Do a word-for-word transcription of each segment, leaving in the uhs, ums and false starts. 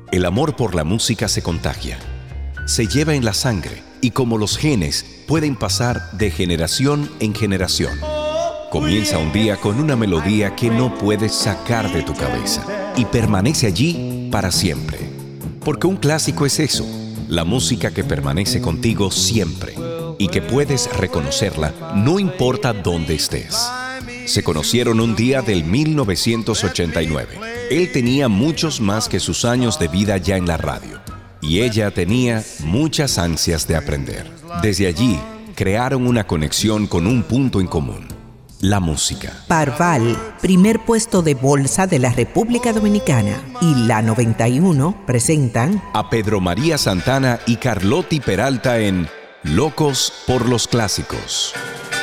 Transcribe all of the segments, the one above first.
El amor por la música se contagia, se lleva en la sangre y como los genes pueden pasar de generación en generación. Comienza un día con una melodía que no puedes sacar de tu cabeza y permanece allí para siempre. Porque un clásico es eso, la música que permanece contigo siempre y que puedes reconocerla no importa dónde estés. Se conocieron un día del mil novecientos ochenta y nueve. Él tenía muchos más que sus años de vida ya en la radio. Y ella tenía muchas ansias de aprender. Desde allí, crearon una conexión con un punto en común: la música. Parval, primer puesto de bolsa de la República Dominicana, y la noventa y uno presentan a Pedro María Santana y Carlotti Peralta en Locos por los Clásicos.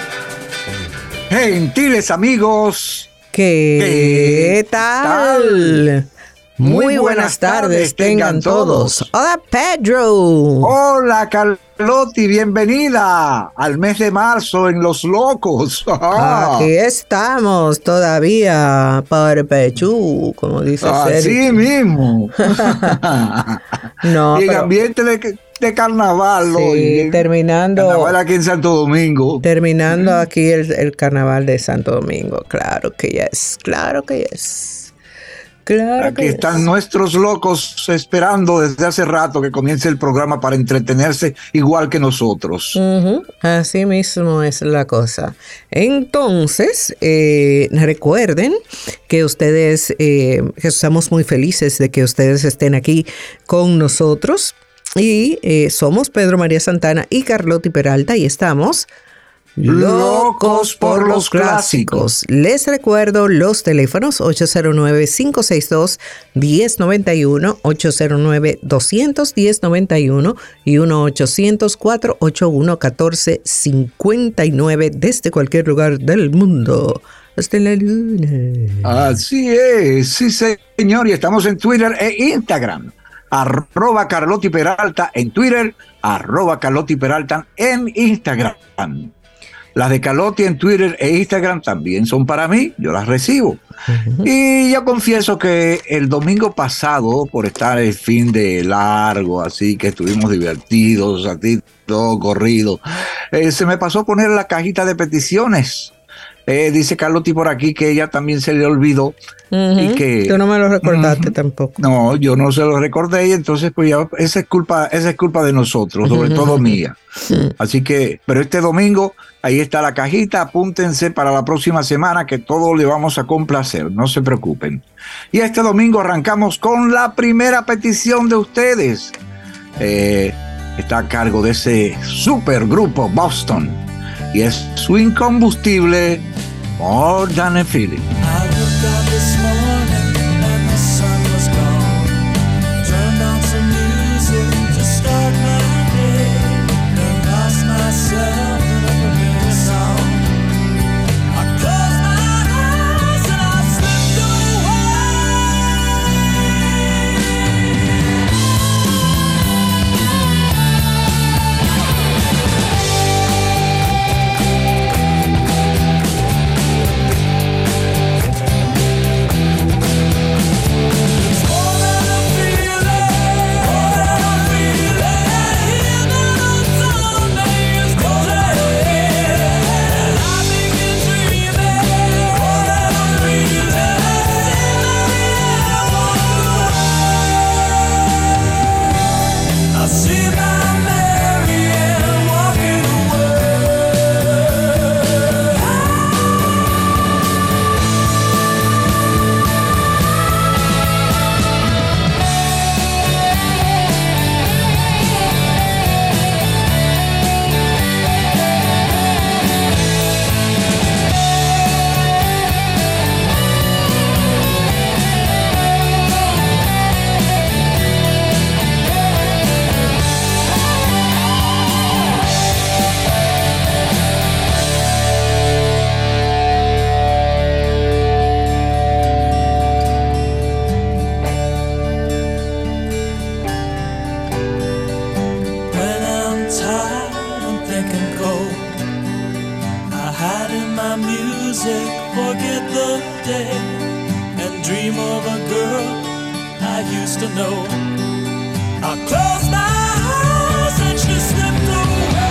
Gentiles amigos, ¿qué, ¿qué tal? tal? Muy, Muy buenas tardes, tengan todos. Hola, Pedro. Hola, Carlotti, bienvenida al mes de marzo en Los Locos. Aquí estamos todavía, Parpechú, como dice Sergio. Así mismo. No, y en pero... ambiente de, de carnaval. Sí, hoy, terminando. Carnaval aquí en Santo Domingo. Terminando mm. aquí el, el carnaval de Santo Domingo. Claro que yes, claro que yes. Claro Aquí están es. nuestros locos esperando desde hace rato que comience el programa para entretenerse igual que nosotros. Uh-huh. Así mismo es la cosa. Entonces, eh, recuerden que ustedes, eh, que estamos muy felices de que ustedes estén aquí con nosotros. Y eh, somos Pedro María Santana y Carlotti Peralta y estamos... Locos por los clásicos. Les recuerdo los teléfonos ocho cero nueve, cinco seis dos, uno cero nueve uno, ocho cero nueve, dos uno cero, nueve uno y uno ochocientos, cuatrocientos ochenta y uno, catorce cincuenta y nueve desde cualquier lugar del mundo. Hasta la luna. Así es, sí señor, y estamos en Twitter e Instagram. Arroba Carlotti Peralta en Twitter, arroba Carlotti Peralta en Instagram. Las de Carlotti en Twitter e Instagram también son para mí, yo las recibo. Uh-huh. Y yo confieso que el domingo pasado, por estar el fin de largo, así que estuvimos divertidos, así todo corrido, eh, se me pasó poner la cajita de peticiones. Eh, dice Carlotti por aquí que ella también se le olvidó. Uh-huh. Y que tú no me lo recordaste uh-huh. tampoco. No, yo no se lo recordé y entonces pues ya esa es culpa, esa es culpa de nosotros, sobre uh-huh. todo mía. Uh-huh. Así que, pero este domingo ahí está la cajita, apúntense para la próxima semana que todo le vamos a complacer, no se preocupen. Y este domingo arrancamos con la primera petición de ustedes. Eh, está a cargo de ese super grupo Boston y es su incombustible More Than a Feeling. music, forget the day, and dream of a girl I I used to know. I closed my eyes and she slipped away.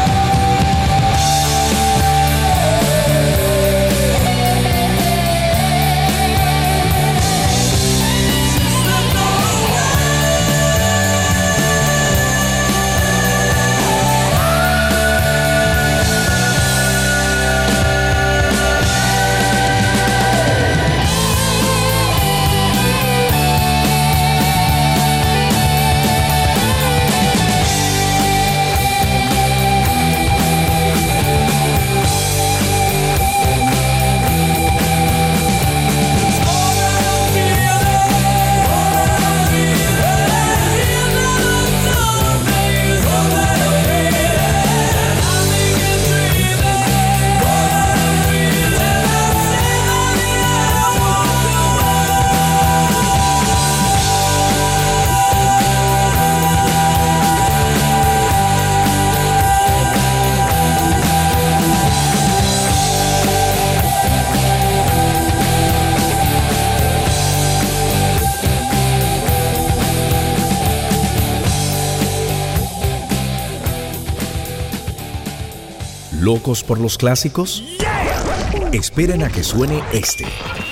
¿Locos por los clásicos? Esperen a que suene este.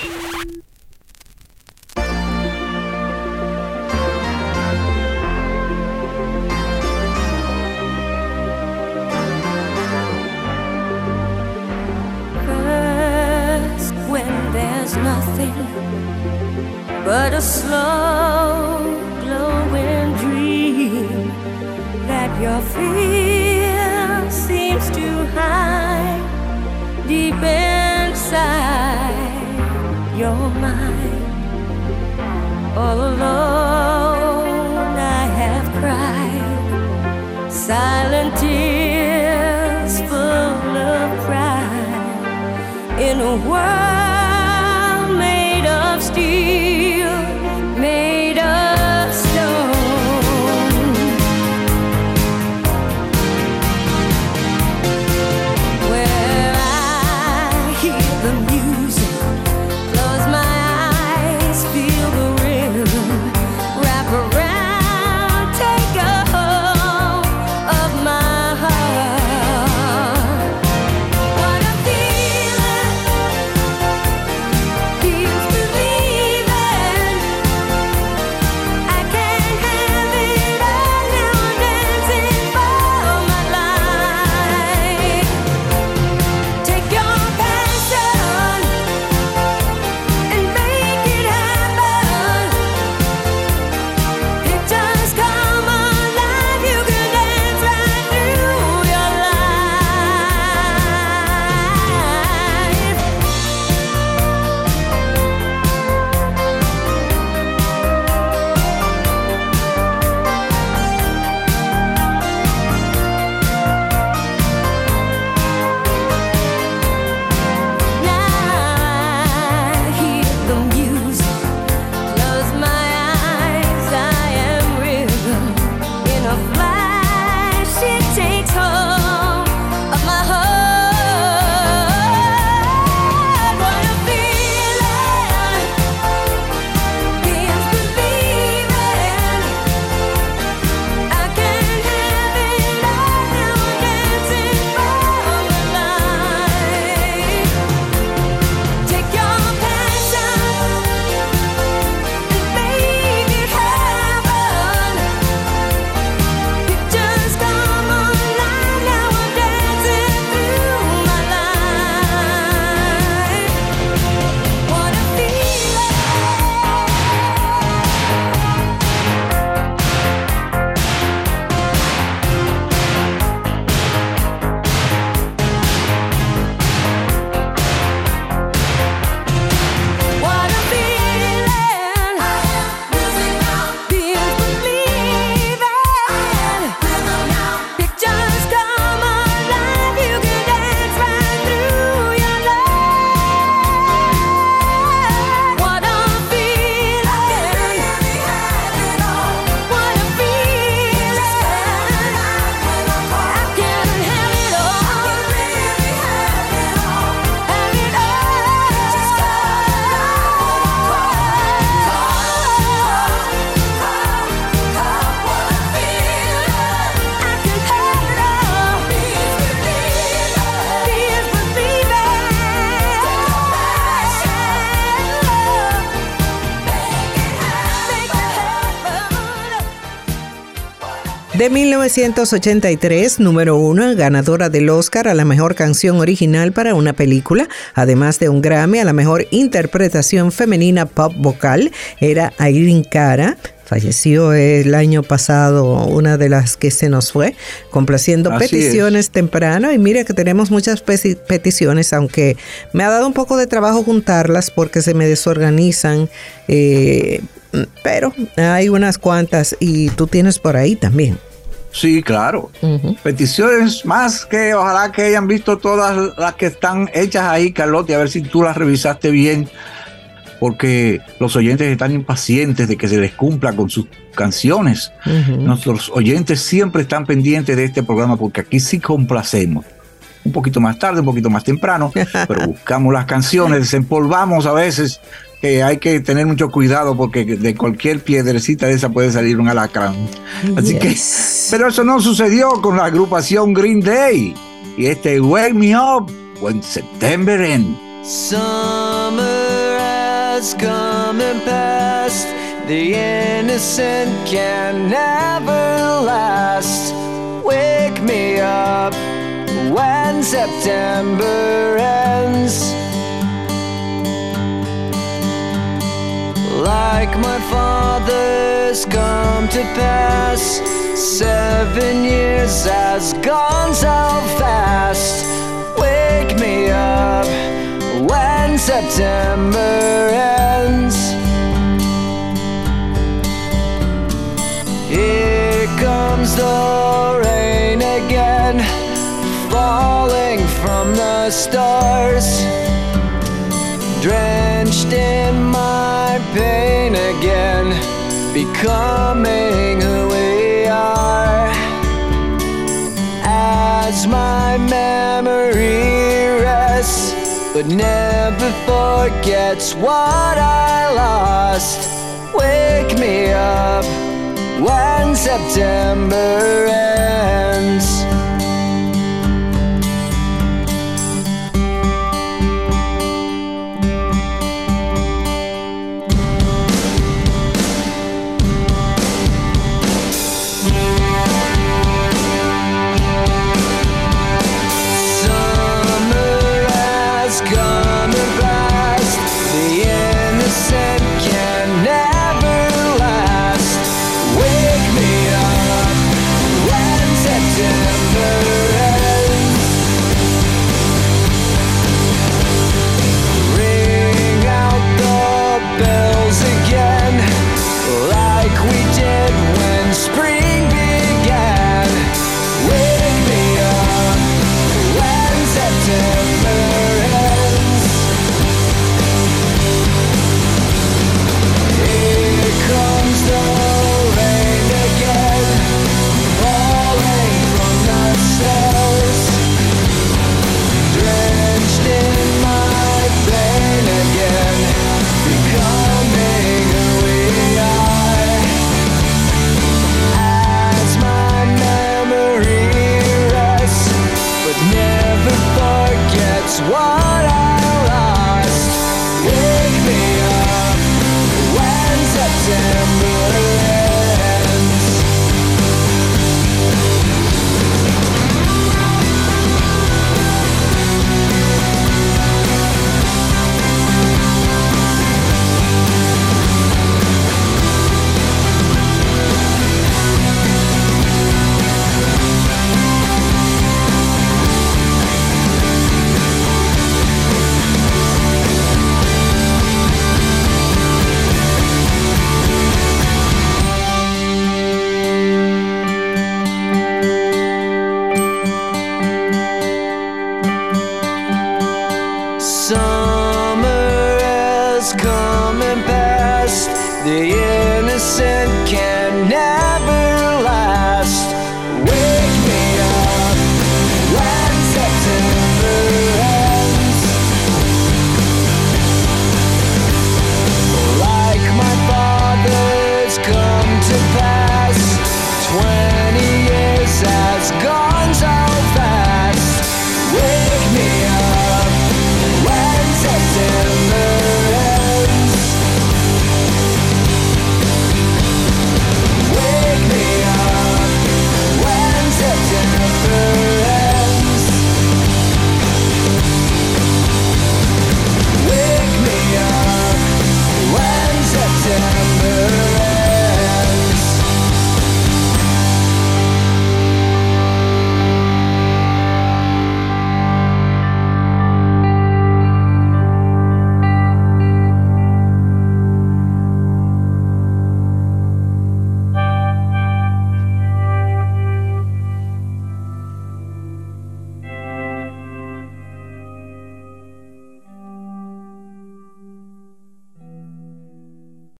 First, when there's nothing but a slow glowing dream that your fear seems to hide deep inside your mind. All alone I have cried silent tears full of pride in a world made of steel, made of stone. What a feeling. De mil novecientos ochenta y tres, número uno, ganadora del Oscar a la mejor canción original para una película, además de un Grammy a la mejor interpretación femenina pop vocal, era Irene Cara. Falleció el año pasado, una de las que se nos fue, complaciendo Así peticiones es. temprano. Y mira que tenemos muchas peti- peticiones, aunque me ha dado un poco de trabajo juntarlas porque se me desorganizan, eh, pero hay unas cuantas y tú tienes por ahí también. Sí, claro. Uh-huh. Peticiones más que ojalá que hayan visto todas las que están hechas ahí, Carlotti, a ver si tú las revisaste bien, porque los oyentes están impacientes de que se les cumpla con sus canciones. Uh-huh. Nuestros oyentes siempre están pendientes de este programa porque aquí sí complacemos. Un poquito más tarde, un poquito más temprano, pero buscamos las canciones, desempolvamos a veces, que hay que tener mucho cuidado porque de cualquier piedrecita de esa puede salir un alacrán. Así yes. que, pero eso no sucedió con la agrupación Green Day. Y este Wake Me Up When September Ends. Summer has come and passed. The innocent can never last. Wake me up when September ends. Like my father's come to pass, seven years has gone so fast. Wake me up when September ends. Here comes the rain again, falling from the stars, drenched in my pain again, becoming who we are. As my memory rests, but never forgets what I lost. Wake me up when September ends.